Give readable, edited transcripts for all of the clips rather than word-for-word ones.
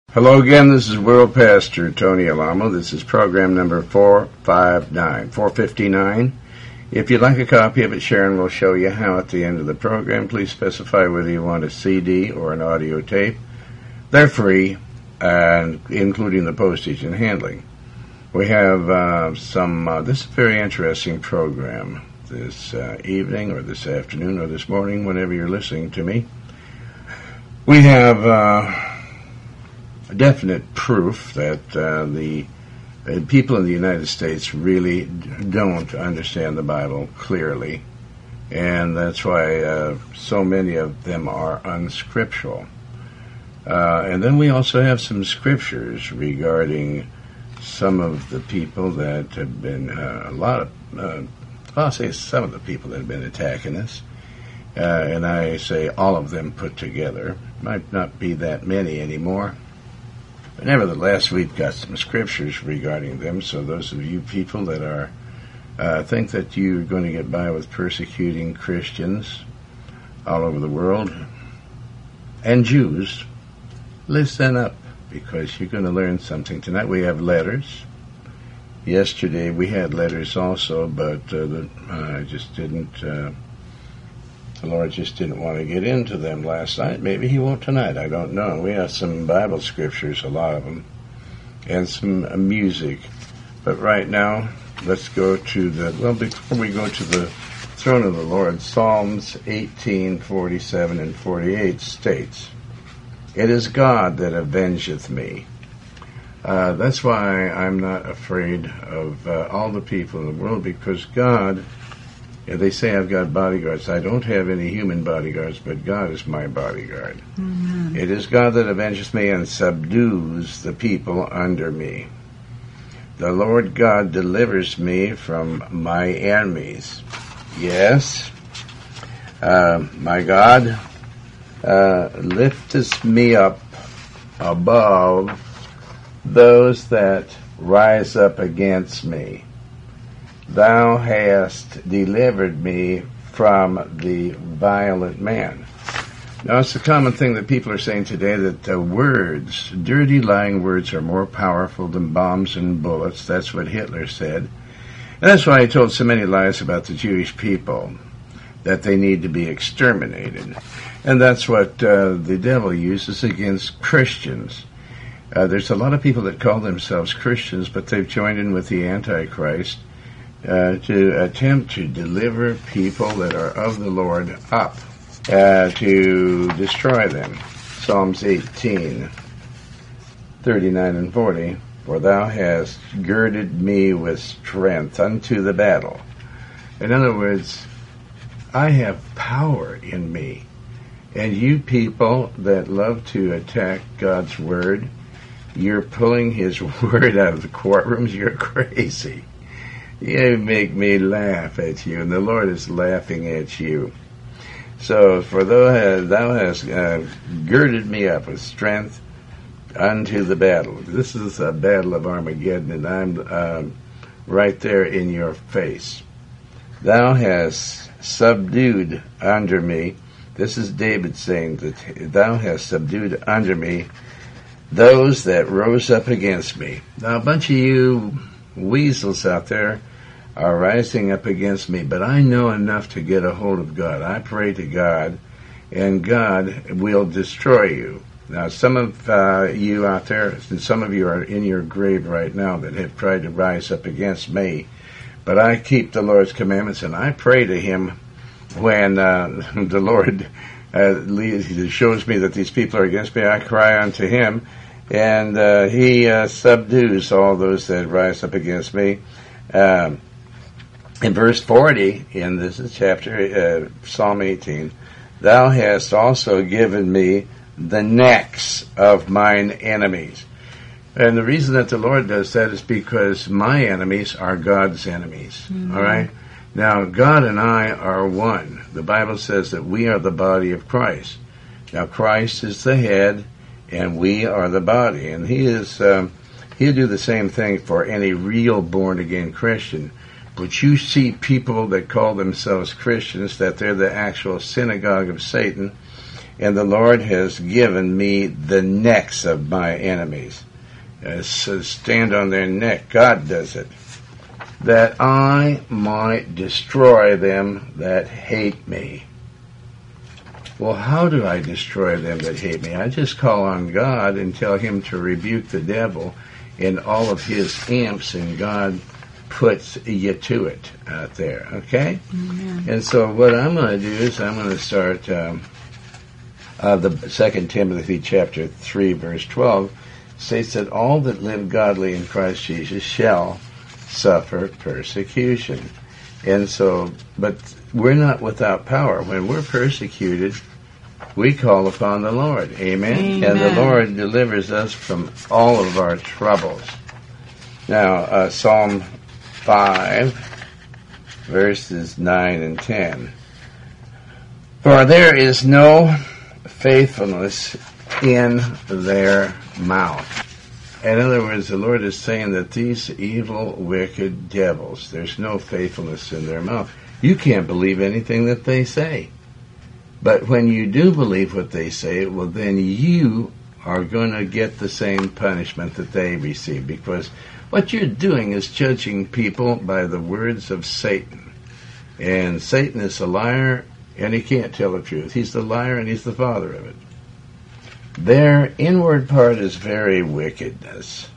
Hello again, this is World Pastor Tony Alamo. This is program number 459. If you'd like a copy of it, Sharon will show you how at the end of the program. Please specify whether you want a CD or an audio tape. They're free, including the postage and handling. We have this is a very interesting program this evening or this afternoon or this morning, whenever you're listening to me. We have definite proof that the people in the United States really don't understand the Bible clearly, and that's why so many of them are unscriptural. And then we also have some scriptures regarding some of the people that have been, I'll say some of the people that have been attacking us, and I say all of them put together. Might not be that many anymore. But nevertheless, we've got some scriptures regarding them, so those of you people that are think that you're going to get by with persecuting Christians all over the world, and Jews, listen up, because you're going to learn something tonight. We have letters. Yesterday we had letters also, but I just didn't... The Lord just didn't want to get into them last night. Maybe He won't tonight. I don't know. We have some Bible scriptures, a lot of them, and some music. But right now, let's go to before we go to the throne of the Lord, Psalms 18:47 and 48 states, "It is God that avengeth me." That's why I'm not afraid of all the people in the world, because God... They say I've got bodyguards. I don't have any human bodyguards, but God is my bodyguard. Mm-hmm. It is God that avenges me and subdues the people under me. The Lord God delivers me from my enemies. Yes, my God lifts me up above those that rise up against me. Thou hast delivered me from the violent man. Now, it's a common thing that people are saying today, that words, dirty, lying words, are more powerful than bombs and bullets. That's what Hitler said. And that's why he told so many lies about the Jewish people, that they need to be exterminated. And that's what the devil uses against Christians. There's a lot of people that call themselves Christians, but they've joined in with the Antichrist, to attempt to deliver people that are of the Lord up, to destroy them. Psalms 18:39 and 40, "For thou hast girded me with strength unto the battle." In other words, I have power in me. And you people that love to attack God's Word, you're pulling His Word out of the courtrooms, you're crazy. You make me laugh at you, and the Lord is laughing at you. So, for thou hast girded me up with strength unto the battle. This is a battle of Armageddon, and I'm right there in your face. Thou hast subdued under me. This is David saying that thou hast subdued under me those that rose up against me. Now, a bunch of you weasels out there are rising up against me, but I know enough to get a hold of God. I pray to God, and God will destroy you. Now, some of you out there, and some of you are in your grave right now that have tried to rise up against me, but I keep the Lord's commandments, and I pray to Him when the Lord shows me that these people are against me. I cry unto Him, and He subdues all those that rise up against me. In verse 40, in this chapter, Psalm 18, "Thou hast also given me the necks of mine enemies." And the reason that the Lord does that is because my enemies are God's enemies. Mm-hmm. All right? Now, God and I are one. The Bible says that we are the body of Christ. Now, Christ is the head, and we are the body. And He'll do the same thing for any real born-again Christian. But you see people that call themselves Christians, that they're the actual synagogue of Satan, and the Lord has given me the necks of my enemies. So stand on their neck. God does it. That I might destroy them that hate me. Well, how do I destroy them that hate me? I just call on God and tell him to rebuke the devil and all of his imps, and God puts you to it out there, okay? Amen. And so what I'm going to do is I'm going to start the 2 Timothy chapter 3, verse 12, states that all that live godly in Christ Jesus shall suffer persecution. And so, but we're not without power. When we're persecuted, we call upon the Lord. Amen? Amen. And the Lord delivers us from all of our troubles. Now, Psalm 5, verses 9 and 10. For there is no faithfulness in their mouth. In other words, the Lord is saying that these evil, wicked devils, there's no faithfulness in their mouth. You can't believe anything that they say. But when you do believe what they say, well, then you are going to get the same punishment that they receive, because what you're doing is judging people by the words of Satan. And Satan is a liar, and he can't tell the truth. He's the liar, and he's the father of it. Their inward part is very wickedness.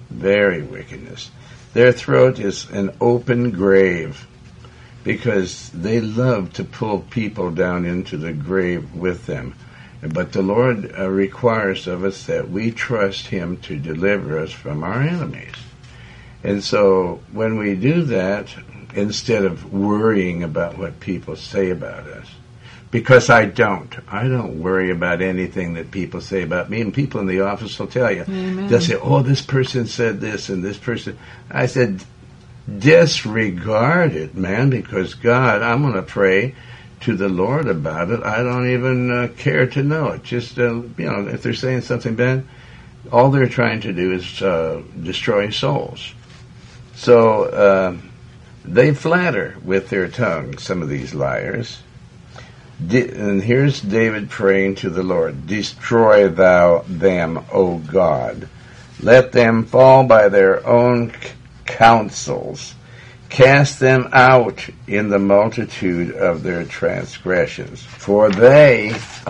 Their throat is an open grave, because they love to pull people down into the grave with them. But the Lord requires of us that we trust him to deliver us from our enemies. And so when we do that, instead of worrying about what people say about us, because I don't worry about anything that people say about me, and people in the office will tell you. Amen. They'll say, oh, this person said this, and this person. I said, disregard it, man, because God, I'm going to pray to the Lord about it. I don't even care to know it. Just, if they're saying something bad, all they're trying to do is destroy souls. So they flatter with their tongue, some of these liars. And here's David praying to the Lord, destroy thou them, O God. Let them fall by their own counsels. Cast them out in the multitude of their transgressions, for they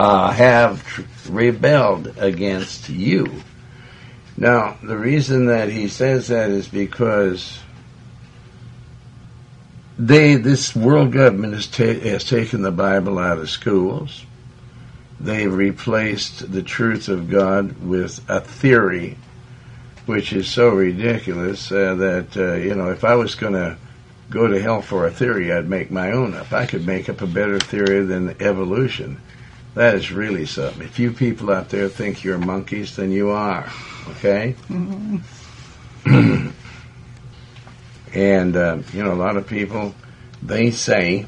have rebelled against you. Now, the reason that he says that is because this world government has taken the Bible out of schools. They've replaced the truth of God with a theory, which is so ridiculous that, if I was going to go to hell for a theory, I'd make my own up. I could make up a better theory than evolution. That is really something. If you people out there think you're monkeys, then you are. Okay? Mm-hmm. And, a lot of people, they say,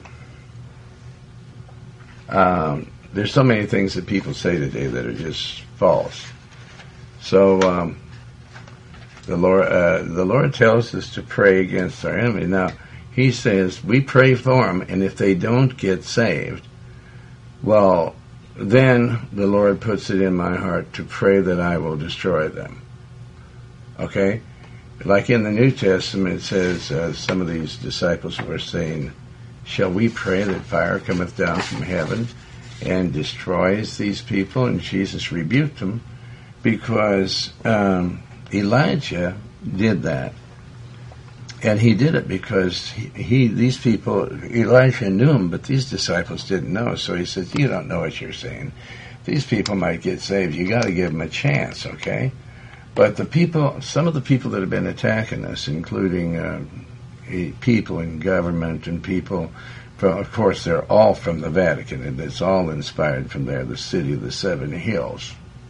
there's so many things that people say today that are just false. So, the Lord tells us to pray against our enemy. Now, he says we pray for them, and if they don't get saved, well, then the Lord puts it in my heart to pray that I will destroy them. Okay? Like in the New Testament, it says some of these disciples were saying, shall we pray that fire cometh down from heaven and destroys these people? And Jesus rebuked them because Elijah did that. And he did it because these people, Elijah knew him, but these disciples didn't know. So he said, you don't know what you're saying. These people might get saved. You got to give them a chance, okay? But some of the people that have been attacking us, including people in government and people, of course, they're all from the Vatican, and it's all inspired from there, the city of the seven hills.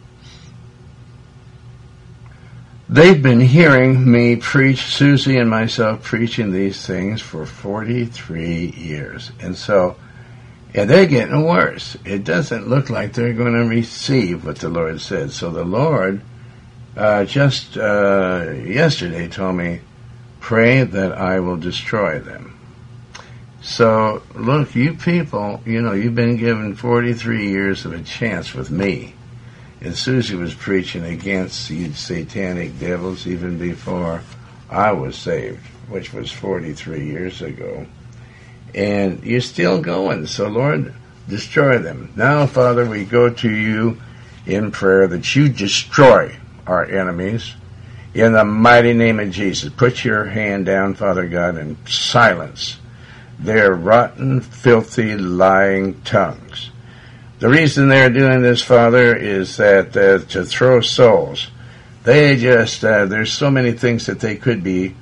They've been hearing me preach, Susie and myself preaching these things for 43 years. And they're getting worse. It doesn't look like they're going to receive what the Lord said. So the Lord just yesterday told me, pray that I will destroy them. So, look, you people, you've been given 43 years of a chance with me. And Susie was preaching against these satanic devils even before I was saved, which was 43 years ago. And you're still going. So, Lord, destroy them. Now, Father, we go to you in prayer that you destroy our enemies. In the mighty name of Jesus, put your hand down, Father God, and silence their rotten, filthy, lying tongues. The reason they're doing this, Father, is that to throw souls. They just, there's so many things that they could be,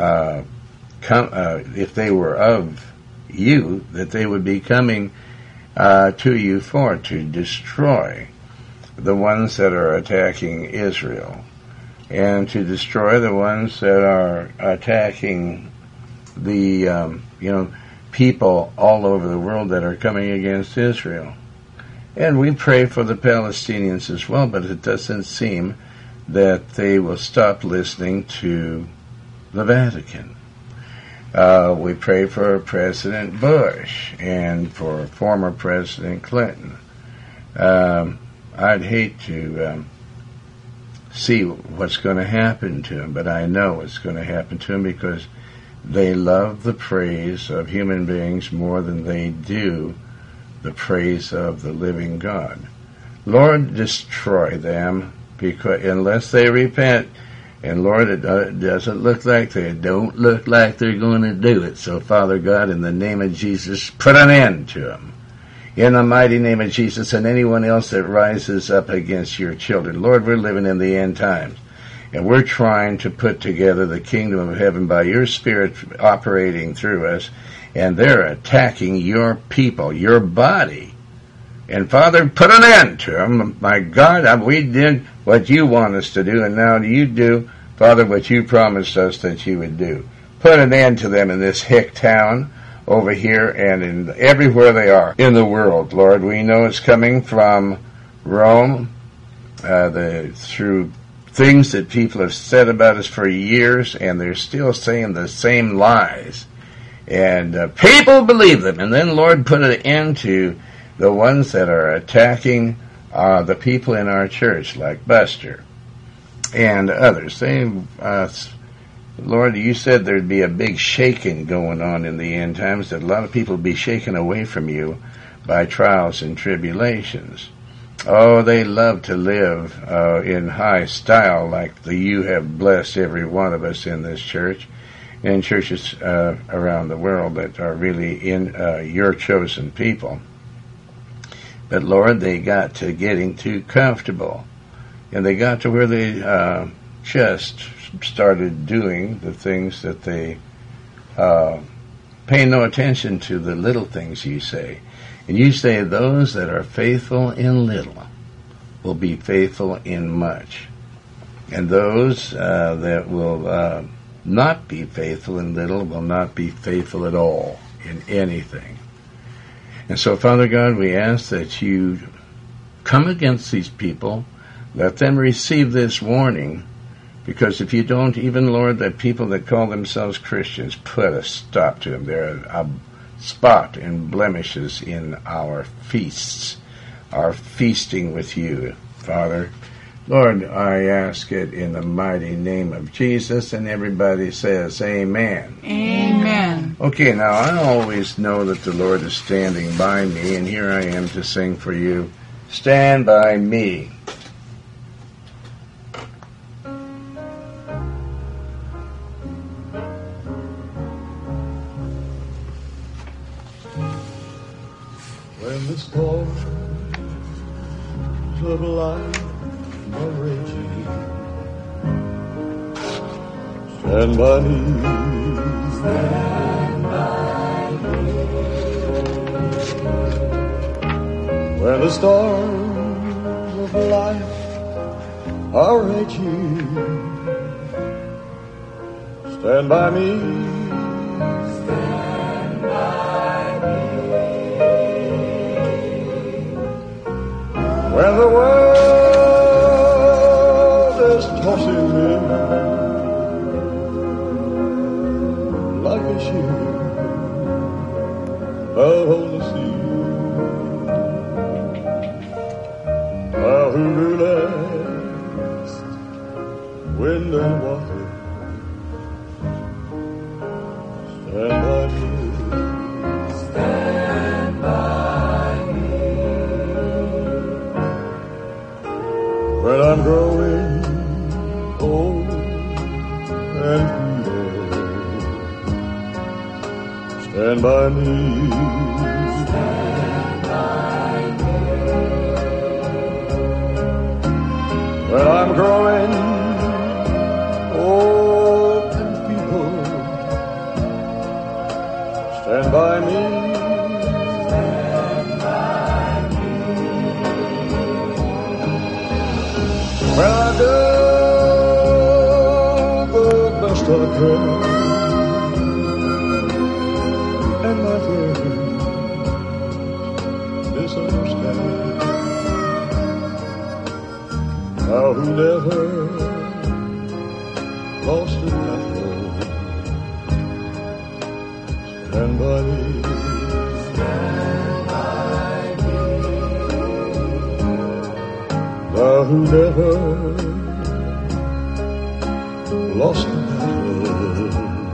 if they were of you, that they would be coming to you to destroy the ones that are attacking Israel, and to destroy the ones that are attacking the, people all over the world that are coming against Israel. And we pray for the Palestinians as well, but it doesn't seem that they will stop listening to the Vatican. We pray for President Bush and for former President Clinton. I'd hate to see what's going to happen to him, but I know what's going to happen to him because they love the praise of human beings more than they do the praise of the living God. Lord, destroy them, because unless they repent, and Lord, it doesn't look like they're going to do it. So, Father God, in the name of Jesus, put an end to them. In the mighty name of Jesus, and anyone else that rises up against your children. Lord, we're living in the end times, and we're trying to put together the kingdom of heaven by your Spirit operating through us, and they're attacking your people, your body. And Father, put an end to them. My God, we did what you want us to do, and now you do, Father, what you promised us that you would do. Put an end to them in this hick town over here and in everywhere they are in the world, Lord. We know it's coming from Rome, through things that people have said about us for years, and they're still saying the same lies. And people believe them. And then, Lord, put an end to the ones that are attacking the people in our church, like Buster and others. Lord, you said there'd be a big shaking going on in the end times, that a lot of people would be shaken away from you by trials and tribulations. Oh, they love to live in high style, like you have blessed every one of us in this church and churches around the world that are really in your chosen people. But Lord, they got to getting too comfortable, and they got to where they just started doing the things that they pay no attention to the little things you say. And you say those that are faithful in little will be faithful in much. And those that will not be faithful in little will not be faithful at all in anything. And so, Father God, we ask that you come against these people, let them receive this warning, because if you don't, even, Lord, that people that call themselves Christians, put a stop to them. They're a spot and blemishes in our feasts, our feasting with you, Father. Lord, I ask it in the mighty name of Jesus, and everybody says amen. Amen. Okay, now I always know that the Lord is standing by me, and here I am to sing for you, Stand By Me. When the storms of life are raging, stand by me. Stand by me. When the storms of life are raging, stand by me. Stand by me. When the world is tossing me like a ship out on the sea. I'll relax wind and water. Stand by me. Stand by me. When I'm growing old and feeble, stand by me. Stand by me. When I'm growing old and feeble, stand by me. Stand by me. When I do the best I can, and my friends misunderstand, how who never lost a battle, stand by me. Stand by me. Thou who never lost a battle,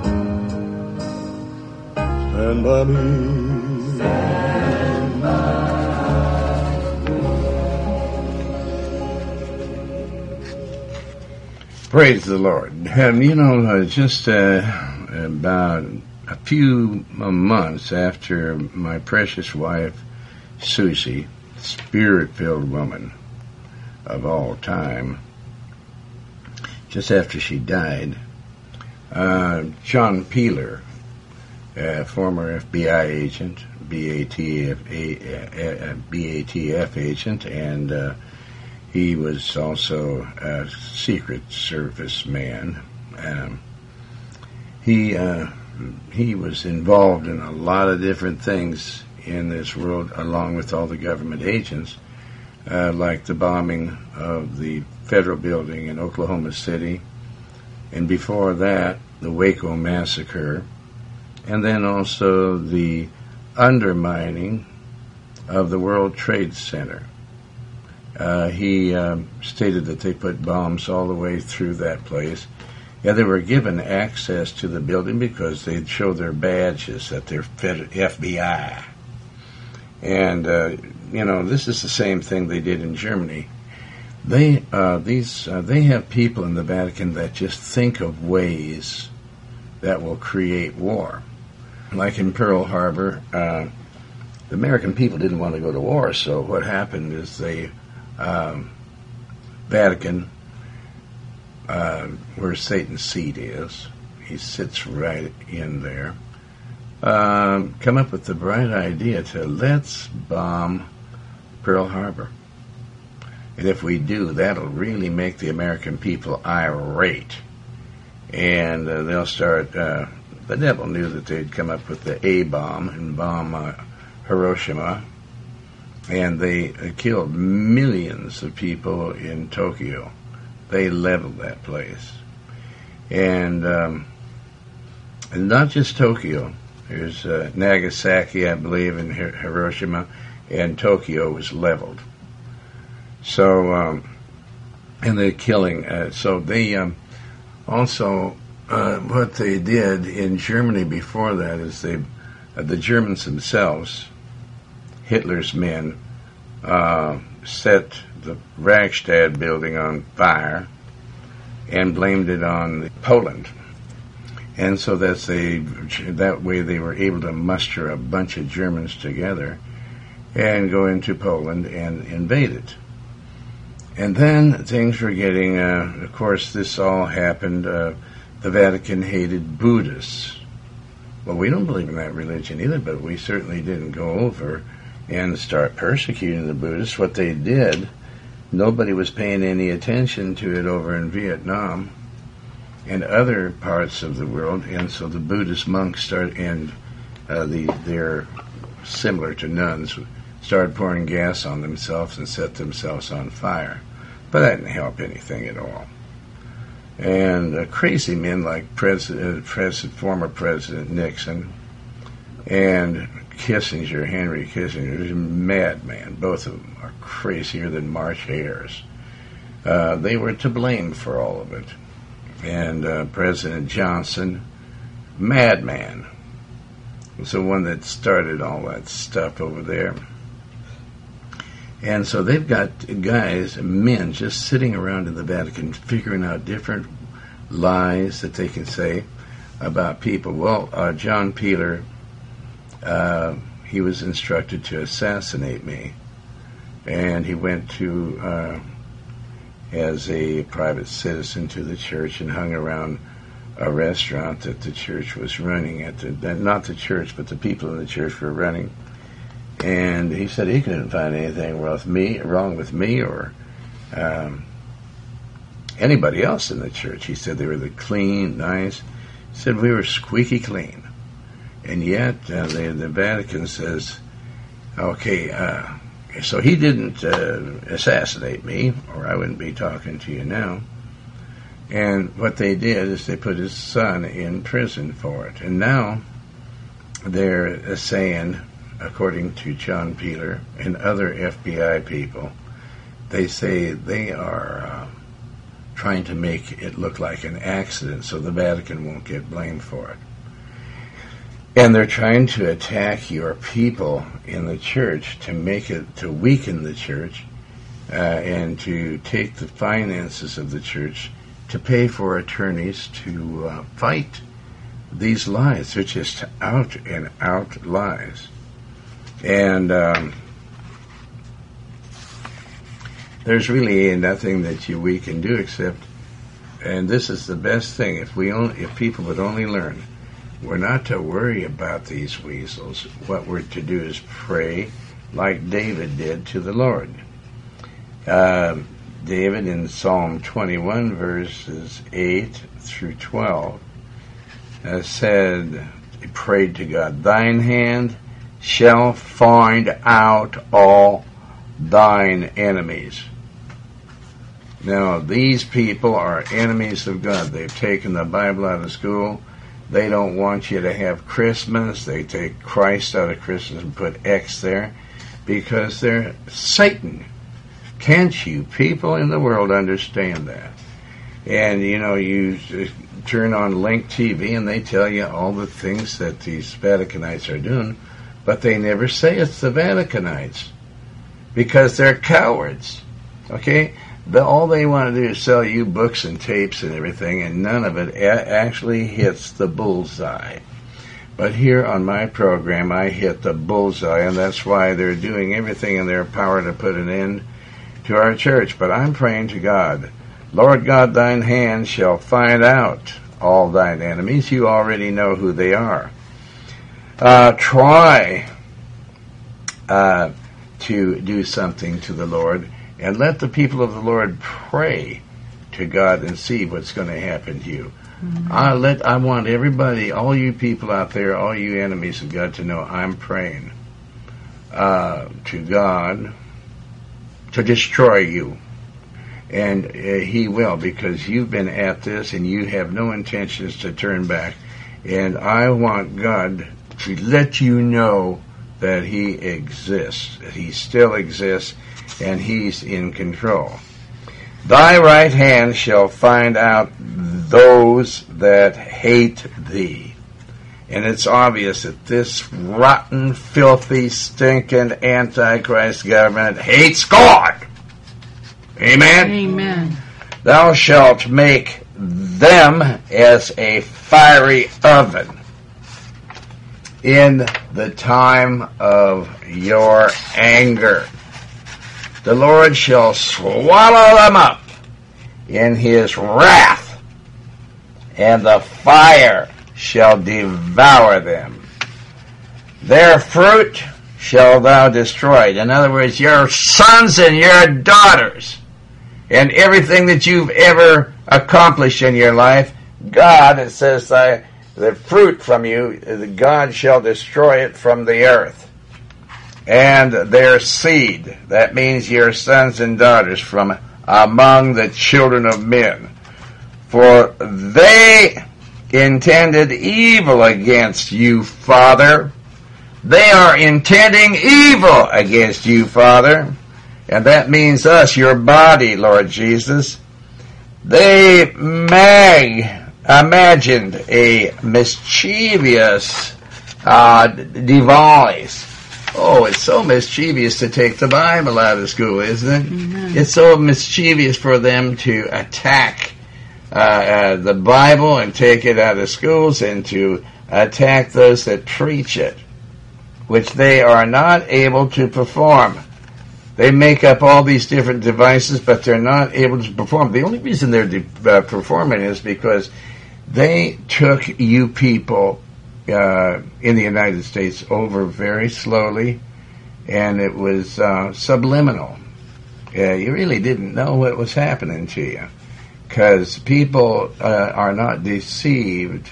stand by me. Stand by me. Praise the Lord. Just about a few months after my precious wife, Susie, spirit-filled woman of all time, just after she died, John Peeler, a former FBI agent, BATF agent, and he was also a Secret Service man. He was involved in a lot of different things in this world, along with all the government agents, like the bombing of the federal building in Oklahoma City, and before that, the Waco massacre, and then also the undermining of the World Trade Center. He stated that they put bombs all the way through that place. Yeah, they were given access to the building because they'd show their badges that they're FBI. And, this is the same thing they did in Germany. They have people in the Vatican that just think of ways that will create war. Like in Pearl Harbor, the American people didn't want to go to war, so what happened is Vatican, where Satan's seat is, he sits right in there, come up with the bright idea to let's bomb Pearl Harbor. And if we do, that'll really make the American people irate. And they'll start, the devil knew that they'd come up with the A-bomb and bomb Hiroshima. And they killed millions of people in Tokyo. They leveled that place. And not just Tokyo. There's Nagasaki, I believe, and Hiroshima, and Tokyo was leveled. So, and they're killing. So they also, what they did in Germany before that is the Germans themselves, Hitler's men, set the Reichstag building on fire and blamed it on Poland. And so that way they were able to muster a bunch of Germans together and go into Poland and invade it. And then things were getting, of course, this all happened, the Vatican hated Buddhists. Well, we don't believe in that religion either, but we certainly didn't go over and start persecuting the Buddhists. What they did, nobody was paying any attention to it over in Vietnam and other parts of the world, and so the Buddhist monks they're similar to nuns, started pouring gas on themselves and set themselves on fire. But that didn't help anything at all. And crazy men like former President Nixon and Kissinger, Henry Kissinger, is a madman. Both of them are crazier than March hares. They were to blame for all of it. And President Johnson, madman, was the one that started all that stuff over there. And so they've got guys, men, just sitting around in the Vatican figuring out different lies that they can say about people. Well, John Peeler, he was instructed to assassinate me. And he went to, as a private citizen, to the church and hung around a restaurant that the church was running not the church, but the people in the church were running. And he said he couldn't find anything wrong with me or anybody else in the church. He said they were clean, nice. He said we were squeaky clean. And yet the Vatican says, okay, so he didn't assassinate me, or I wouldn't be talking to you now. And what they did is they put his son in prison for it. And now they're saying, according to John Peeler and other FBI people, they say they are trying to make it look like an accident so the Vatican won't get blamed for it. And they're trying to attack your people in the church to weaken the church and to take the finances of the church to pay for attorneys to fight these lies. They're just out and out lies. And there's really nothing that we can do except, and this is the best thing, if people would only learn, we're not to worry about these weasels. What we're to do is pray like David did to the Lord. David in Psalm 21 verses 8 through 12 said, he prayed to God, thine hand shall find out all thine enemies. Now, these people are enemies of God. They've taken the Bible out of school. They don't want you to have Christmas. They take Christ out of Christmas and put X there because they're Satan. Can't you people in the world understand that? And, you turn on Link TV and they tell you all the things that these Vaticanites are doing, but they never say it's the Vaticanites because they're cowards. Okay? All they want to do is sell you books and tapes and everything, and none of it actually hits the bullseye. But here on my program, I hit the bullseye, and that's why they're doing everything in their power to put an end to our church. But I'm praying to God, Lord God, thine hand shall find out all thine enemies. You already know who they are. Try to do something to the Lord, and let the people of the Lord pray to God and see what's going to happen to you. Mm-hmm. I want everybody, all you people out there, all you enemies of God, to know I'm praying to God to destroy you. And He will, because you've been at this and you have no intentions to turn back. And I want God to let you know that He exists, that He still exists, and He's in control. Thy right hand shall find out those that hate thee. And it's obvious that this rotten, filthy, stinking Antichrist government hates God. Amen? Amen. Thou shalt make them as a fiery oven in the time of your anger. The Lord shall swallow them up in His wrath, and the fire shall devour them. Their fruit shall thou destroy. In other words, your sons and your daughters, and everything that you've ever accomplished in your life, God, it says, the fruit from you, God shall destroy it from the earth. And their seed, that means your sons and daughters from among the children of men. For they intended evil against you, Father, They are intending evil against you, Father. And that means us, your body, Lord Jesus. They imagined a mischievous device. Oh, it's so mischievous to take the Bible out of school, isn't it? Mm-hmm. It's so mischievous for them to attack the Bible and take it out of schools and to attack those that preach it, which they are not able to perform. They make up all these different devices, but they're not able to perform. The only reason they're performing is because they took you people in the United States over very slowly, and it was subliminal. You really didn't know what was happening to you, because people are not deceived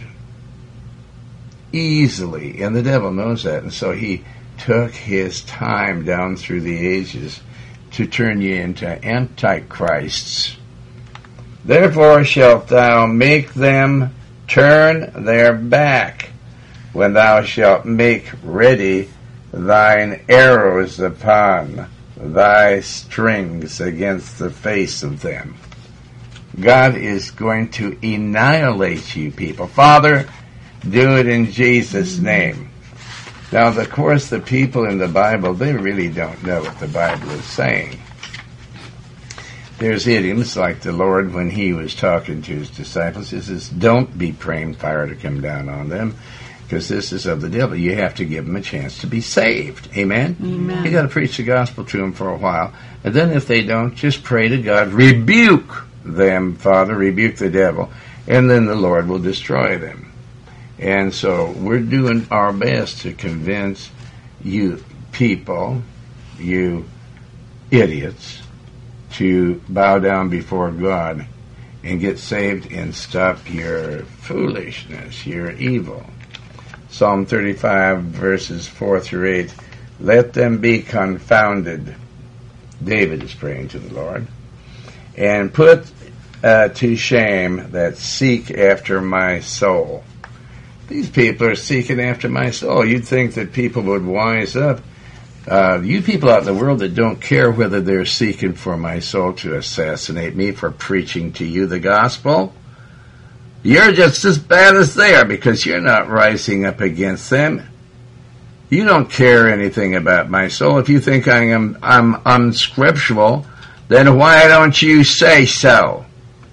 easily, and the devil knows that, and so he took his time down through the ages to turn you into antichrists. Therefore shalt thou make them turn their back, when thou shalt make ready thine arrows upon thy strings against the face of them. God is going to annihilate you people. Father, do it in Jesus' name. Now, of course, the people in the Bible, they really don't know what the Bible is saying. There's idioms like the Lord, when he was talking to his disciples, he says, don't be praying fire to come down on them, because this is of the devil. You have to give them a chance to be saved. Amen? Amen. You got to preach the gospel to them for a while. And then if they don't, just pray to God, rebuke them, Father, rebuke the devil, and then the Lord will destroy them. And so we're doing our best to convince you people, you idiots, to bow down before God and get saved and stop your foolishness, your evil. Psalm 35, verses 4 through 8. Let them be confounded. David is praying to the Lord. And put to shame that seek after my soul. These people are seeking after my soul. You'd think that people would wise up. You people out in the world that don't care whether they're seeking for my soul to assassinate me for preaching to you the gospel, you're just as bad as they are, because you're not rising up against them. You don't care anything about my soul. If you think I'm unscriptural, then why don't you say so?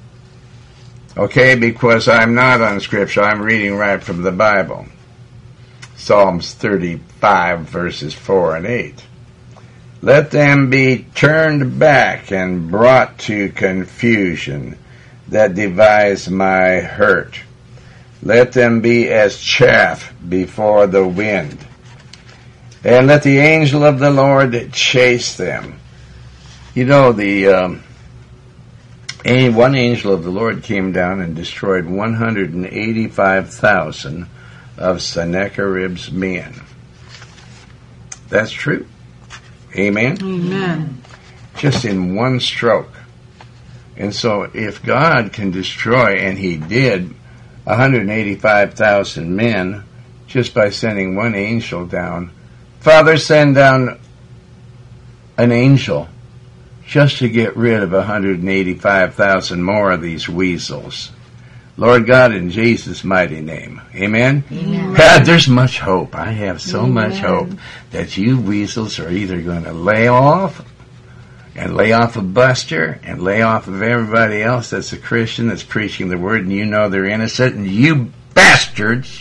Okay, because I'm not unscriptural. I'm reading right from the Bible. Psalms 35, verses 4 and 8. Let them be turned back and brought to confusion that devise my hurt. Let them be as chaff before the wind. And let the angel of the Lord chase them. You know, one angel of the Lord came down and destroyed 185,000 of Sennacherib's men. That's true. Amen? Amen. Just in one stroke. And so if God can destroy, and he did, 185,000 men just by sending one angel down, Father, send down an angel just to get rid of 185,000 more of these weasels. Lord God, in Jesus' mighty name. Amen? Amen. God, there's much hope. I have so Amen. much hope that you weasels are either going to lay off of Buster and lay off of everybody else that's a Christian that's preaching the word, and you know they're innocent, and you bastards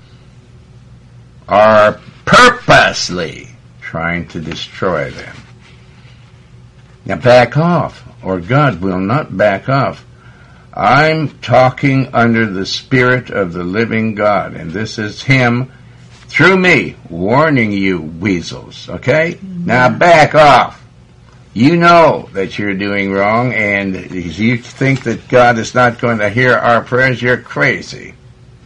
are purposely trying to destroy them. Now back off, or God will not back off. I'm talking under the Spirit of the living God, and this is Him, through me, warning you weasels, okay? Mm-hmm. Now back off. You know that you're doing wrong, and if you think that God is not going to hear our prayers, you're crazy.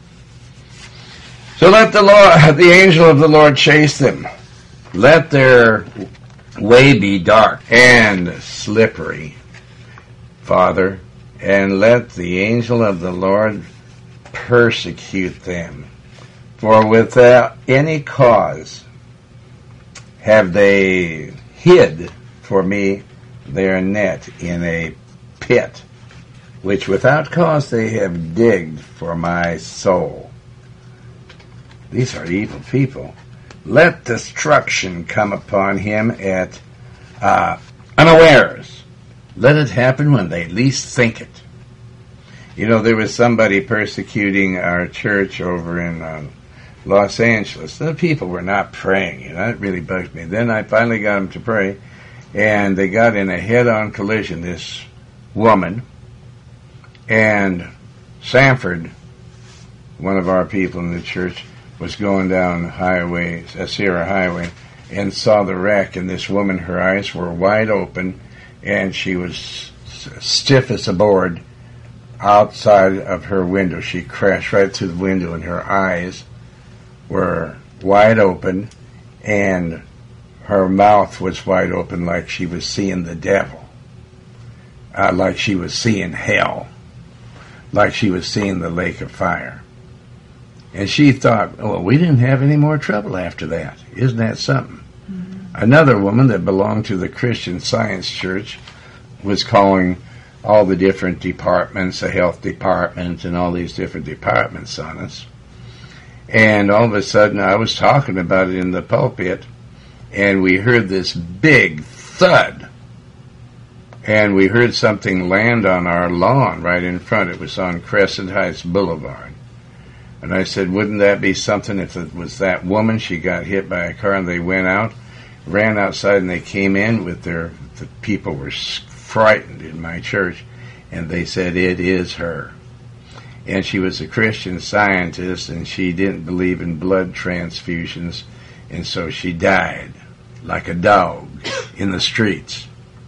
So let the angel of the Lord chase them. Let their way be dark and slippery, Father, and let the angel of the Lord persecute them. For without any cause have they hid for me their net in a pit, which without cause they have digged for my soul. These are evil people. Let destruction come upon him at unawares. Let it happen when they least think it. You know, there was somebody persecuting our church over in Los Angeles. The people were not praying. You know, it really bugged me. Then I finally got them to pray, and they got in a head-on collision, this woman, and Sanford, one of our people in the church, was going down Sierra Highway, and saw the wreck, and this woman, her eyes were wide open, and she was stiff as a board outside of her window. She crashed right through the window, and her eyes were wide open, and her mouth was wide open like she was seeing the devil, like she was seeing hell, like she was seeing the lake of fire. And she thought, well, we didn't have any more trouble after that. Isn't that something? Mm-hmm. Another woman that belonged to the Christian Science Church was calling all the different departments, the health department and all these different departments on us. And all of a sudden I was talking about it in the pulpit, and we heard this big thud. And we heard something land on our lawn right in front. It was on Crescent Heights Boulevard. And I said, wouldn't that be something if it was that woman? She got hit by a car, and they went out, ran outside, and they came in with the people were frightened in my church, and they said, it is her. And she was a Christian Scientist, and she didn't believe in blood transfusions, and so she died like a dog in the streets.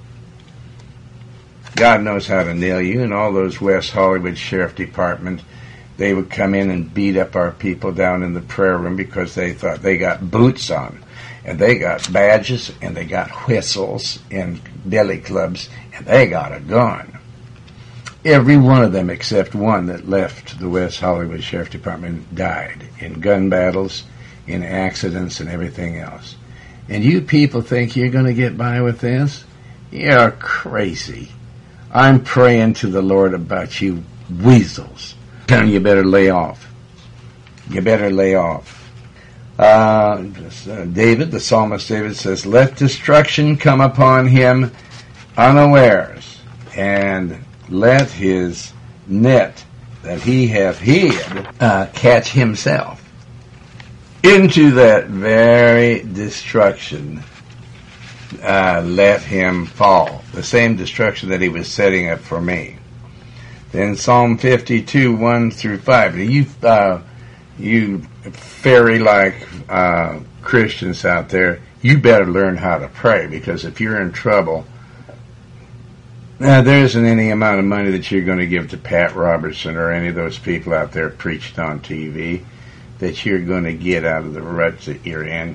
God knows how to nail you, and all those West Hollywood Sheriff Department, they would come in and beat up our people down in the prayer room because they thought they got boots on, and they got badges, and they got whistles and billy clubs, and they got a gun. Every one of them except one that left the West Hollywood Sheriff Department died in gun battles, in accidents, and everything else. And you people think you're going to get by with this? You're crazy. I'm praying to the Lord about you weasels. You better lay off. You better lay off. David, the psalmist David says, let destruction come upon him unawares, and let his net that he hath hid catch himself into that very destruction. Let him fall. The same destruction that he was setting up for me. Then Psalm 52, 1 through 5. You fairy-like Christians out there, you better learn how to pray, because if you're in trouble, there isn't any amount of money that you're going to give to Pat Robertson or any of those people out there preached on TV that you're going to get out of the rut that you're in.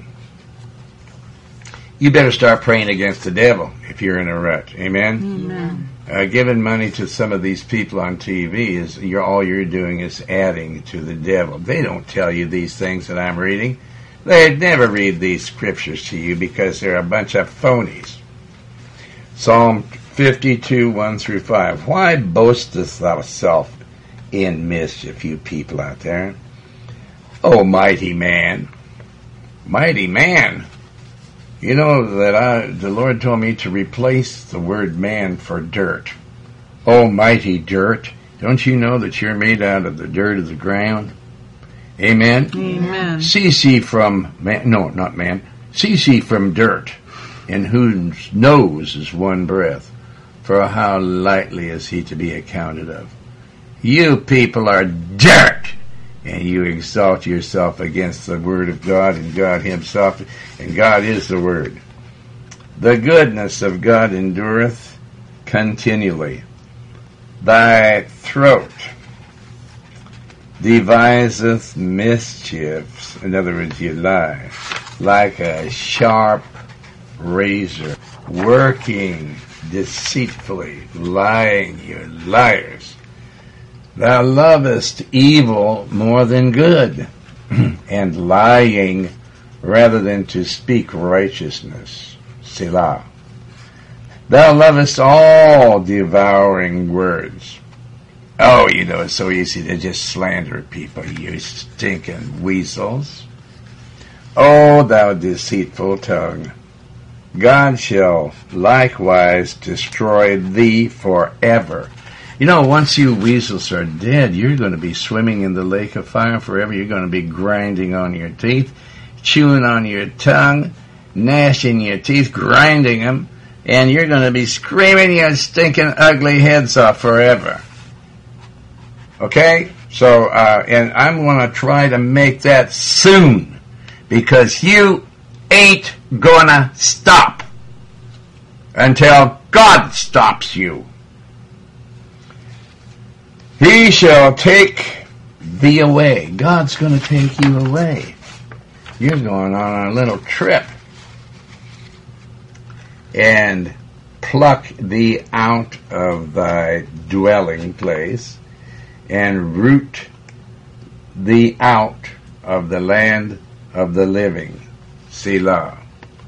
You better start praying against the devil if you're in a rut. Amen? Amen. Giving money to some of these people on TV is all you're doing is adding to the devil. They don't tell you these things that I'm reading. They'd never read these scriptures to you because they're a bunch of phonies. Psalm 52, 1 through 5. Why boastest thou self in mischief, you people out there? O mighty man. Mighty man. You know that the Lord told me to replace the word man for dirt. Oh, mighty dirt. Don't you know that you're made out of the dirt of the ground? Amen? Amen. Cease ye from man. No, not man. Cease ye from dirt, in whose nose is one breath. For how lightly is he to be accounted of? You people are dirt! And you exalt yourself against the Word of God and God Himself, and God is the Word. The goodness of God endureth continually. Thy throat deviseth mischiefs. In other words, you lie, like a sharp razor, working deceitfully, lying, you liars. Thou lovest evil more than good, and lying rather than to speak righteousness. Selah. Thou lovest all devouring words. Oh, you know, it's so easy to just slander people, you stinking weasels. O thou deceitful tongue, God shall likewise destroy thee forever. You know, once you weasels are dead, you're going to be swimming in the lake of fire forever. You're going to be grinding on your teeth, chewing on your tongue, gnashing your teeth, grinding them, and you're going to be screaming your stinking ugly heads off forever. Okay? So, and I'm going to try to make that soon, because you ain't gonna stop until God stops you. He shall take thee away. God's going to take you away. You're going on a little trip. And pluck thee out of thy dwelling place, and root thee out of the land of the living. Selah.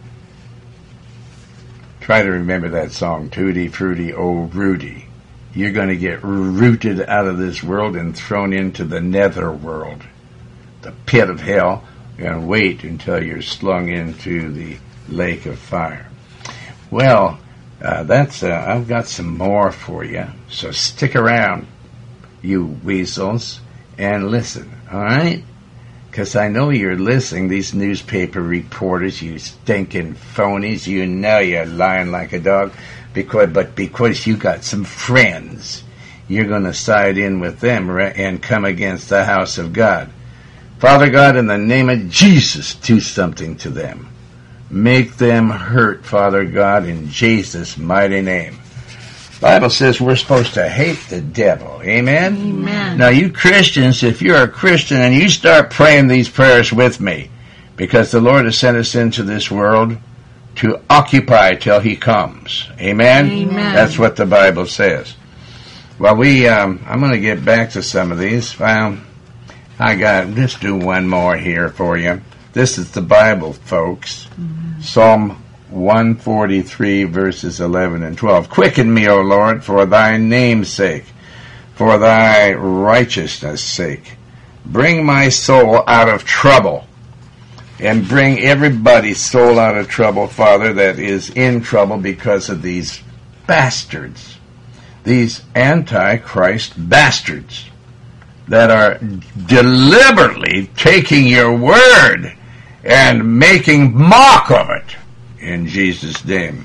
Try to remember that song, Tutti Frutti, Oh Rudy. You're going to get rooted out of this world and thrown into the nether world, the pit of hell, and wait until you're slung into the lake of fire. Well, I've got some more for you, so stick around, you weasels, and listen, all right? Because I know you're listening, these newspaper reporters, you stinking phonies, you know you're lying like a dog, because you got some friends, you're going to side in with them and come against the house of God. Father God, in the name of Jesus, do something to them. Make them hurt, Father God, in Jesus' mighty name. Bible says we're supposed to hate the devil. Amen? Amen. Now, you Christians, if you're a Christian and you start praying these prayers with me, because the Lord has sent us into this world to occupy till He comes. Amen? Amen. That's what the Bible says. Well, I'm going to get back to some of these. Well, let's do one more here for you. This is the Bible, folks. Mm-hmm. Psalm 143, verses 11 and 12. Quicken me, O Lord, for thy name's sake, for thy righteousness' sake. Bring my soul out of trouble, and bring everybody's soul out of trouble, Father, that is in trouble because of these bastards, these antichrist bastards that are deliberately taking your word and making mock of it. In Jesus' name.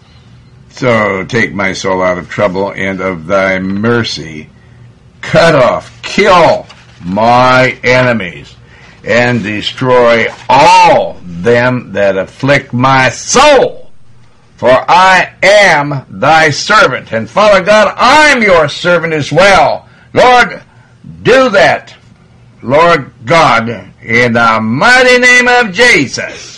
So take my soul out of trouble, and of thy mercy cut off, kill my enemies, and destroy all them that afflict my soul. For I am thy servant. And Father God, I'm your servant as well. Lord, do that, Lord God, in the mighty name of Jesus.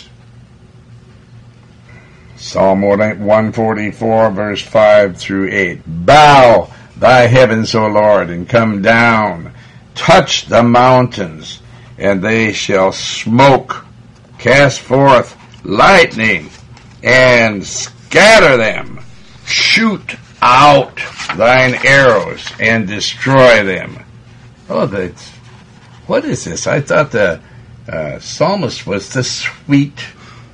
Psalm 144, verse 5 through 8. Bow thy heavens, O Lord, and come down. Touch the mountains, and they shall smoke. Cast forth lightning, and scatter them. Shoot out thine arrows, and destroy them. Oh, what is this? I thought the psalmist was the sweet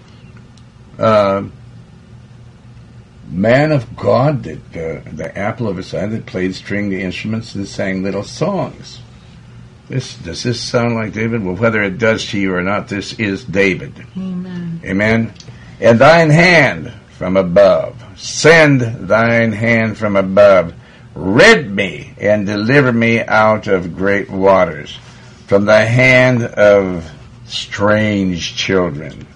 man of God, that the apple of his eye, that played stringed instruments and sang little songs. Does this sound like David? Well, whether it does to you or not, this is David. Amen. Amen. And thine hand from above, send thine hand from above, rid me and deliver me out of great waters, from the hand of strange children.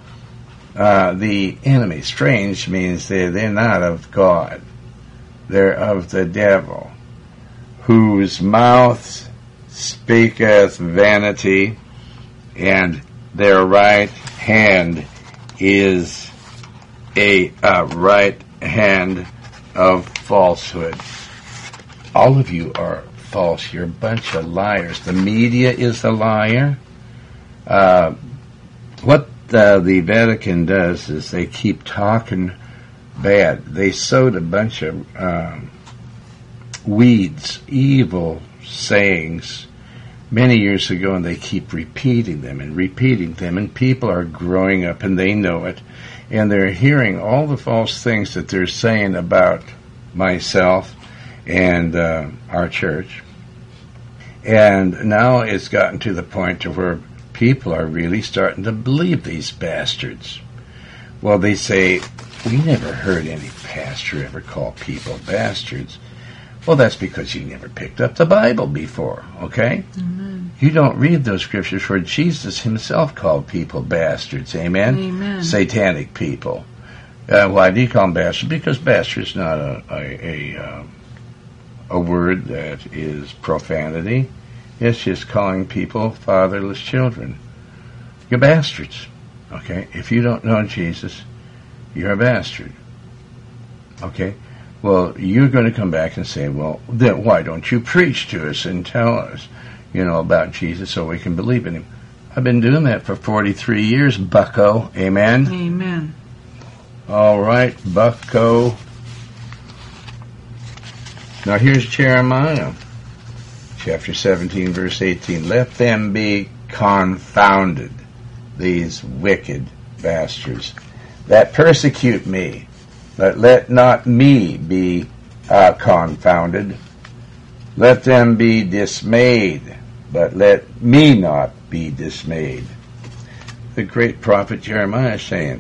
The enemy, strange, means they're not of God. They're of the devil, whose mouth speaketh vanity, and their right hand is a right hand of falsehood. All of you are false. You're a bunch of liars. The media is a liar. what the Vatican does is they keep talking bad. They sowed a bunch of weeds, evil sayings many years ago, and they keep repeating them, and people are growing up, and they know it, and they're hearing all the false things that they're saying about myself and our church. And now it's gotten to the point to where people are really starting to believe these bastards. Well, they say, we never heard any pastor ever call people bastards. Well, that's because you never picked up the Bible before, okay? Amen. You don't read those scriptures where Jesus himself called people bastards, amen? Amen. Satanic people. Why do you call them bastards? Because bastard's not a word that is profanity. It's just calling people fatherless children. You're bastards, okay? If you don't know Jesus, you're a bastard, okay? Well, you're going to come back and say, well, then why don't you preach to us and tell us, about Jesus so we can believe in him? I've been doing that for 43 years, bucko. Amen? Amen. All right, bucko. Now here's Jeremiah, chapter 17, verse 18. Let them be confounded, these wicked bastards that persecute me. But let not me be confounded. Let them be dismayed, but let me not be dismayed. The great prophet Jeremiah is saying,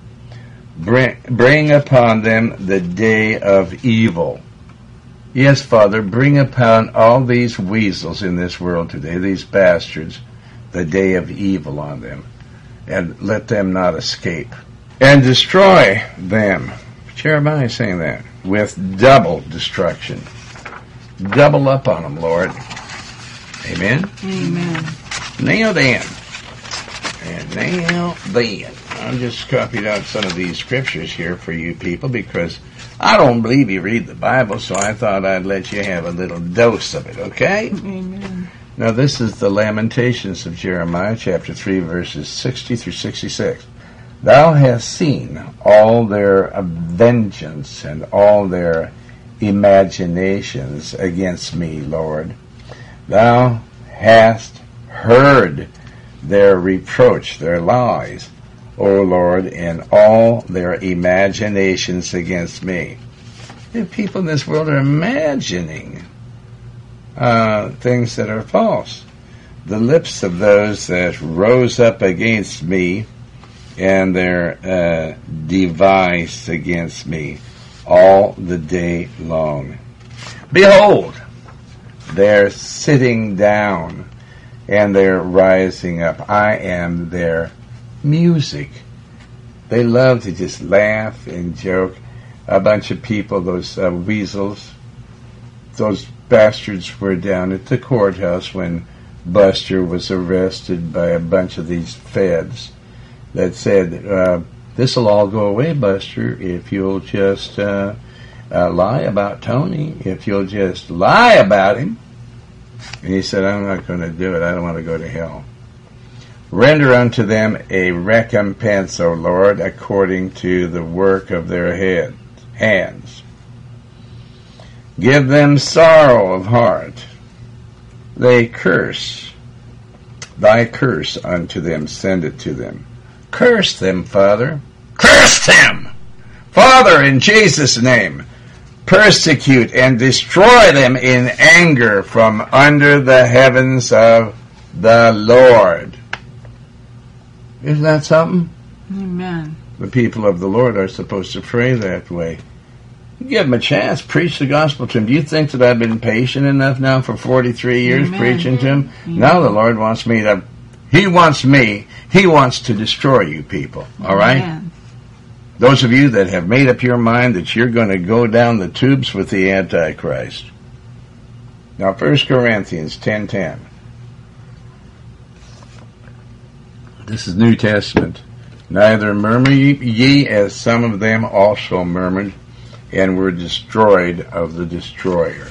bring upon them the day of evil. Yes, Father, bring upon all these weasels in this world today, these bastards, the day of evil on them, and let them not escape. And destroy them. Jeremiah is saying that, with double destruction. Double up on them, Lord. Amen? Amen. Nailed in. And nailed in. I just copied out some of these scriptures here for you people because I don't believe you read the Bible, so I thought I'd let you have a little dose of it, okay? Amen. Now this is the Lamentations of Jeremiah, chapter 3, verses 60 through 66. Thou hast seen all their vengeance and all their imaginations against me, Lord. Thou hast heard their reproach, their lies, O Lord, and all their imaginations against me. The people in this world are imagining things that are false. The lips of those that rose up against me and their device against me all the day long. Behold, they're sitting down and they're rising up. I am their music. They love to just laugh and joke. A bunch of people, those weasels, those bastards were down at the courthouse when Buster was arrested by a bunch of these feds that said, this'll all go away, Buster, if you'll just lie about Tony, if you'll just lie about him. And he said, I'm not going to do it. I don't want to go to hell. Render unto them a recompense, O Lord, according to the work of their hands. Give them sorrow of heart. They curse. Thy curse unto them, send it to them. Curse them, Father. Curse them! Father, in Jesus' name, persecute and destroy them in anger from under the heavens of the Lord. Isn't that something? Amen. The people of the Lord are supposed to pray that way. Give them a chance. Preach the gospel to them. Do you think that I've been patient enough now for 43 years Amen. preaching to them? Amen. Now the Lord wants me to... He wants to destroy you people. All right? Amen. Those of you that have made up your mind that you're going to go down the tubes with the Antichrist. Now, 1 Corinthians 10:10. This is New Testament. Neither murmur ye as some of them also murmured and were destroyed of the destroyer.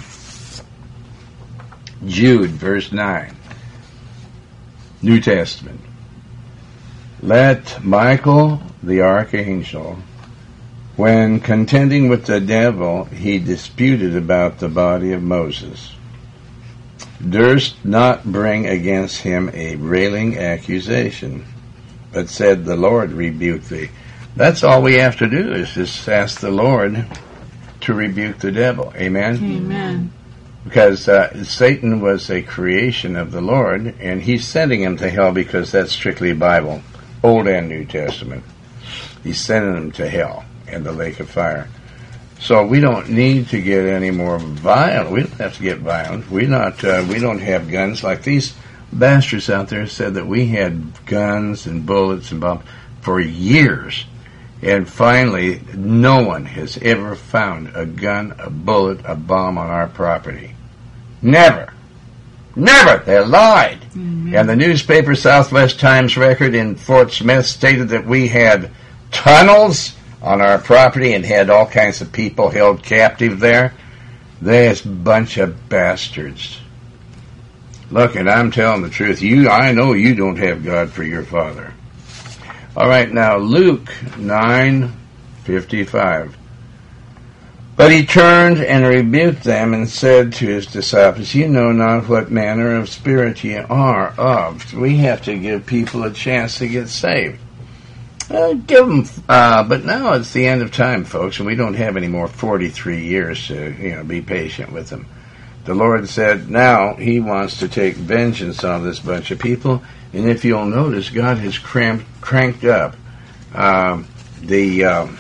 Jude, verse 9. New Testament. Let Michael the archangel, when contending with the devil, he disputed about the body of Moses, durst not bring against him a railing accusation, but said, The Lord rebuke thee. That's all we have to do, is just ask the Lord to rebuke the devil. Amen? Amen. Because Satan was a creation of the Lord, and he's sending him to hell because that's strictly Bible, Old and New Testament. He's sending him to hell and the lake of fire. So we don't need to get any more violent. We don't have to get violent. We don't have guns like these bastards out there said that we had guns and bullets and bombs for years. And finally, no one has ever found a gun, a bullet, a bomb on our property. Never. Never. They lied. Mm-hmm. And the newspaper Southwest Times Record in Fort Smith stated that we had tunnels on our property and had all kinds of people held captive there. They're a bunch of bastards. Look, and I'm telling the truth. I know you don't have God for your father. All right, now Luke 9:55. But he turned and rebuked them and said to his disciples, You know not what manner of spirit ye are of. We have to give people a chance to get saved. Give them, but now it's the end of time, folks, and we don't have any more 43 years to be patient with them. The Lord said now he wants to take vengeance on this bunch of people, and if you'll notice, God has cranked up the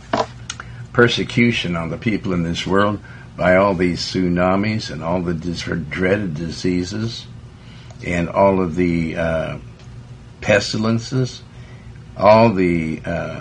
persecution on the people in this world by all these tsunamis and all the dreaded diseases and all of the pestilences, all the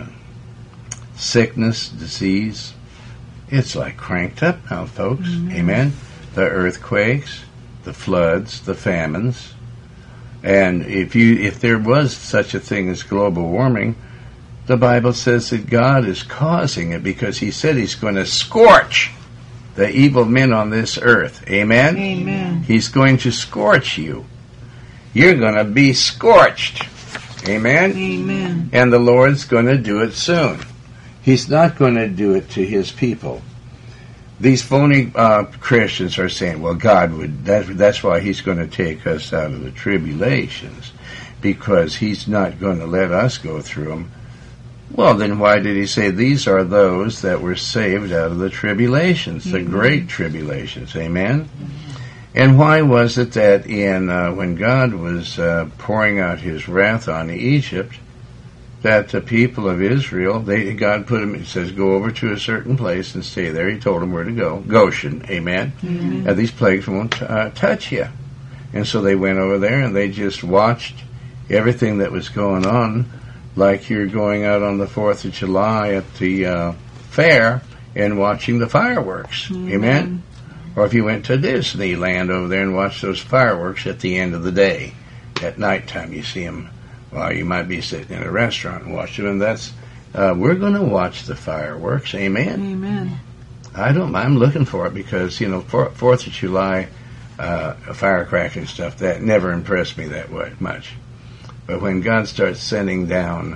sickness, disease. It's like cranked up now, folks. Mm-hmm. Amen. The earthquakes, the floods, the famines. And if there was such a thing as global warming, the Bible says that God is causing it because he said he's going to scorch the evil men on this earth. Amen? Amen. He's going to scorch you. You're going to be scorched. Amen? Amen. And the Lord's going to do it soon. He's not going to do it to his people. These phony Christians are saying, well, God would, that's why he's going to take us out of the tribulations, because he's not going to let us go through them. Well, then why did he say these are those that were saved out of the tribulations, the great tribulations? Amen? And why was it that when God was pouring out his wrath on Egypt, that the people of Israel, God put them, it says, go over to a certain place and stay there. He told them where to go. Goshen, amen? Mm-hmm. And these plagues won't touch you. And so they went over there and they just watched everything that was going on, like you're going out on the 4th of July at the fair and watching the fireworks, amen? Or if you went to Disneyland over there and watched those fireworks at the end of the day. At nighttime you see them. Well, you might be sitting in a restaurant and watching them. That's we're going to watch the fireworks. Amen. Amen. I'm looking for it because 4th of July firecracker stuff that never impressed me that much. But when God starts sending down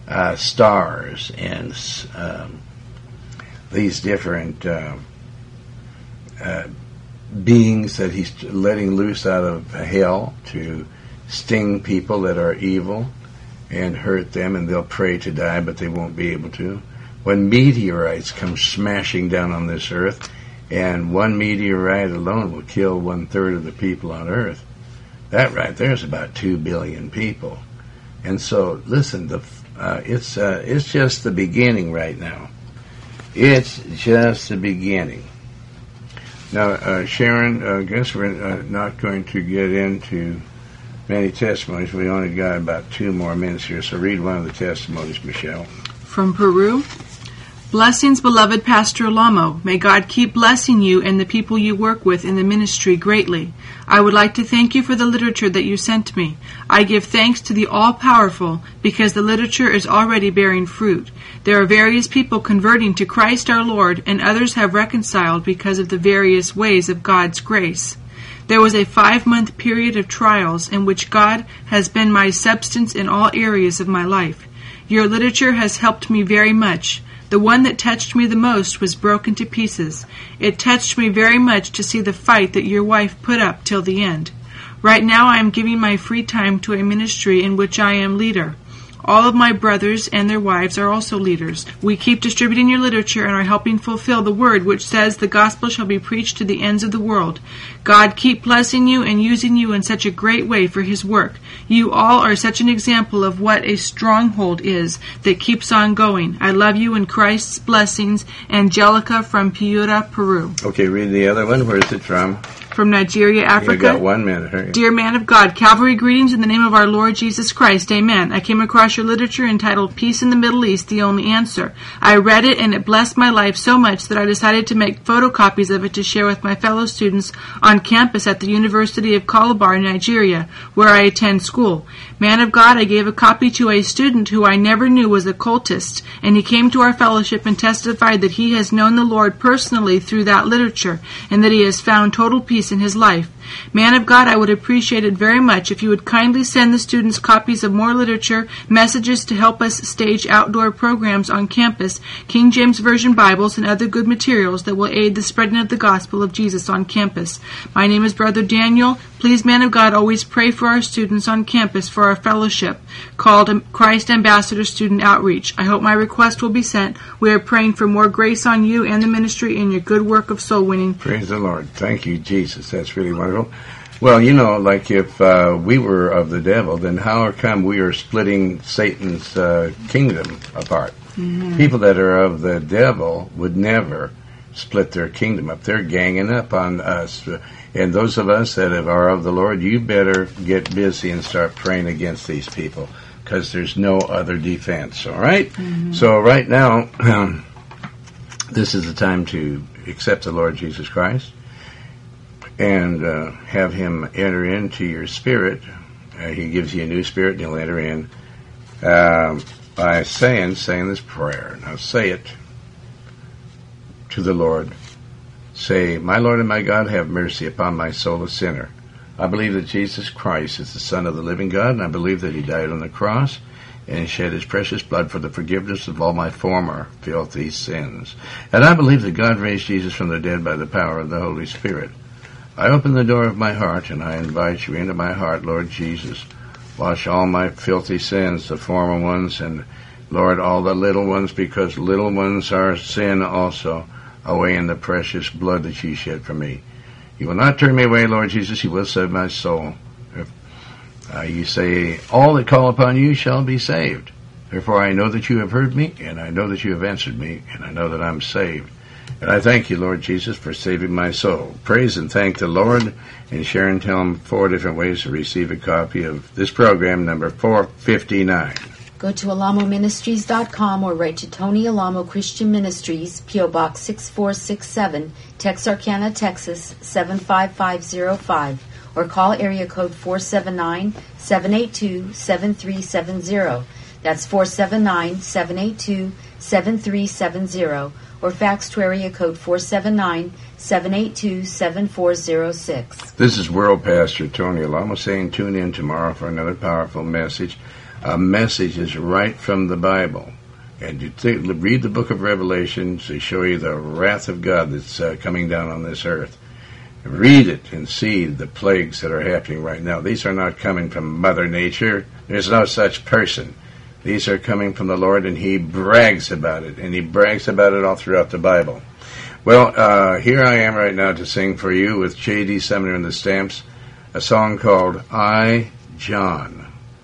stars and these different beings that he's letting loose out of hell to sting people that are evil and hurt them, and they'll pray to die, but they won't be able to. When meteorites come smashing down on this earth, and one meteorite alone will kill 1/3 of the people on earth, that right there is about 2 billion people. And so, listen, it's just the beginning right now. It's just the beginning. Now, Sharon, I guess we're not going to get into many testimonies. We only got about 2 more minutes here, so read one of the testimonies, Michelle. From Peru. Blessings, beloved Pastor Alamo. May God keep blessing you and the people you work with in the ministry greatly. I would like to thank you for the literature that you sent me. I give thanks to the All-Powerful because the literature is already bearing fruit. There are various people converting to Christ our Lord, and others have reconciled because of the various ways of God's grace. There was a 5-month period of trials in which God has been my substance in all areas of my life. Your literature has helped me very much. The one that touched me the most was Broken to Pieces. It touched me very much to see the fight that your wife put up till the end. Right now I am giving my free time to a ministry in which I am leader. All of my brothers and their wives are also leaders. We keep distributing your literature and are helping fulfill the word which says the gospel shall be preached to the ends of the world. God keep blessing you and using you in such a great way for his work. You all are such an example of what a stronghold is that keeps on going. I love you in Christ's blessings. Angelica from Piura, Peru. Okay, read the other one. Where is it from? From Nigeria, Africa. You got 1 minute. Hurry. Dear man of God, Calvary greetings in the name of our Lord Jesus Christ. Amen. I came across your literature entitled Peace in the Middle East, The Only Answer. I read it and it blessed my life so much that I decided to make photocopies of it to share with my fellow students on campus at the University of Calabar, Nigeria, where I attend school. Man of God, I gave a copy to a student who I never knew was a cultist, and he came to our fellowship and testified that he has known the Lord personally through that literature, and that he has found total peace in his life. Man of God, I would appreciate it very much if you would kindly send the students copies of more literature, messages to help us stage outdoor programs on campus, King James Version Bibles, and other good materials that will aid the spreading of the gospel of Jesus on campus. My name is Brother Daniel. Please, man of God, always pray for our students on campus for our fellowship called Christ Ambassador Student Outreach. I hope my request will be sent. We are praying for more grace on you and the ministry in your good work of soul winning. Praise the Lord. Thank you, Jesus. That's really wonderful. Well, you know, like if we were of the devil, then how come we are splitting Satan's kingdom apart? Mm-hmm. People that are of the devil would never split their kingdom up. They're ganging up on us. And those of us that are of the Lord, you better get busy and start praying against these people, because there's no other defense, all right? Mm-hmm. So right now, this is the time to accept the Lord Jesus Christ and have him enter into your spirit. He gives you a new spirit, and he'll enter in by saying this prayer. Now say it to the Lord. Say, my Lord and my God, have mercy upon my soul, a sinner. I believe that Jesus Christ is the Son of the living God, and I believe that he died on the cross and shed his precious blood for the forgiveness of all my former filthy sins. And I believe that God raised Jesus from the dead by the power of the Holy Spirit. I open the door of my heart, and I invite you into my heart, Lord Jesus. Wash all my filthy sins, the former ones, and, Lord, all the little ones, because little ones are sin also, away in the precious blood that you shed for me. You will not turn me away, Lord Jesus. You will save my soul. You say, all that call upon you shall be saved. Therefore I know that you have heard me, and I know that you have answered me, and I know that I'm saved. And I thank you, Lord Jesus, for saving my soul. Praise and thank the Lord. And Sharon, tell them 4 different ways to receive a copy of this program, number 459. Go to alamoministries.com or write to Tony Alamo Christian Ministries, P.O. Box 6467, Texarkana, Texas 75505, or call area code 479-782-7370. That's 479-782-7370, or fax to area code 479-782-7406. This is World Pastor Tony Alamo saying tune in tomorrow for another powerful message. A message is right from the Bible. And you read the book of Revelation to show you the wrath of God that's coming down on this earth. Read it and see the plagues that are happening right now. These are not coming from Mother Nature. There's no such person. These are coming from the Lord, and he brags about it. And he brags about it all throughout the Bible. Well, here I am right now to sing for you with J.D. Sumner and the Stamps, a song called I, John.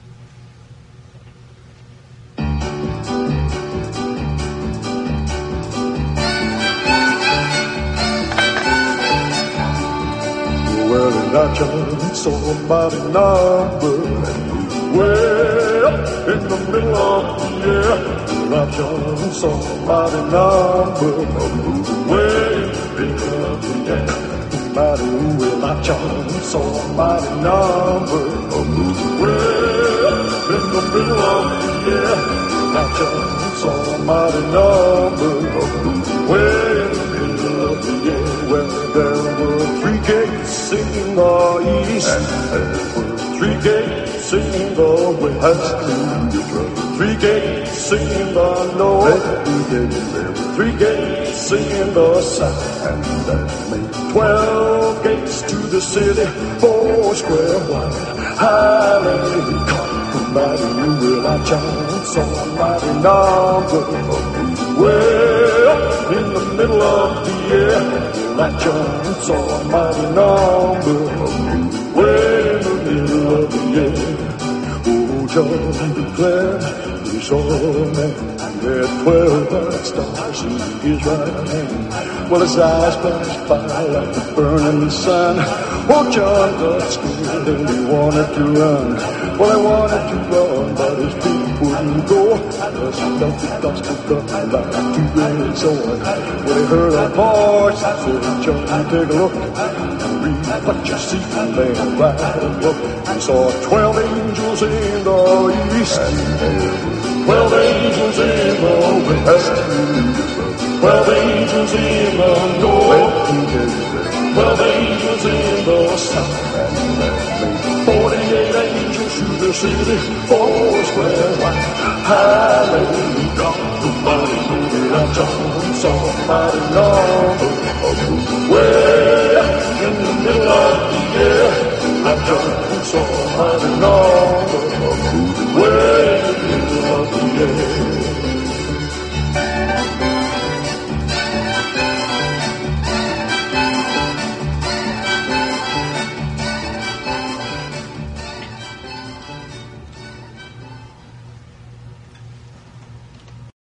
Well, and I just saw somebody number way up in the middle of the air. Well, I just saw somebody number way in the middle of the air. Well, I just saw somebody number way up in the middle of the air. I just saw somebody number way in the middle of the air. Well, there were 3 gates in the east, and there were 3 gates in the west, 3 gates in the north, there were 3 gates in the south, and that made 12 gates to the city, 4 square wide. Hallelujah. Mighty will I chance on mighty number. Way up in the middle of the air, will I chance on mighty number. Way in the middle of the air. Oh, John declared he saw a man who had 12 bright stars in his right hand. Well, his eyes flashed by like the burning sun. Oh, John got scared and he wanted to run. Well, he wanted to run, but his feet wouldn't go. Cause he felt the gospel coming like a two-edged sword. Well, he heard a voice that said, John, take a look and read what you see. And they right above. He saw 12 angels in the east, and there were 12 angels in the west, 12 angels in the north, 12 angels in the south, and that made 48 angels to the city, 4 square wide. Hallelujah, somebody moved out John, somebody number. Way up in the middle of the air, I John, somebody number.